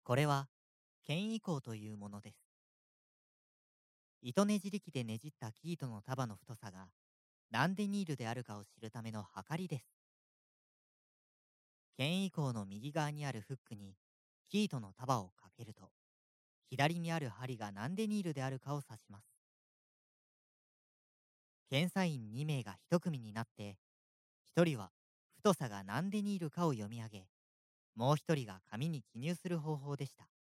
これは、剣移行というものです。糸ねじり機でねじった生糸の束の太さが何デニールであるかを知るための測りです。剣移行の右側にあるフックに生糸の束をかけると、左にある針が何デニールであるかを指します。検査員2名が1組になって、1人は太さが何デニールかを読み上げ、もう1人が紙に記入する方法でした。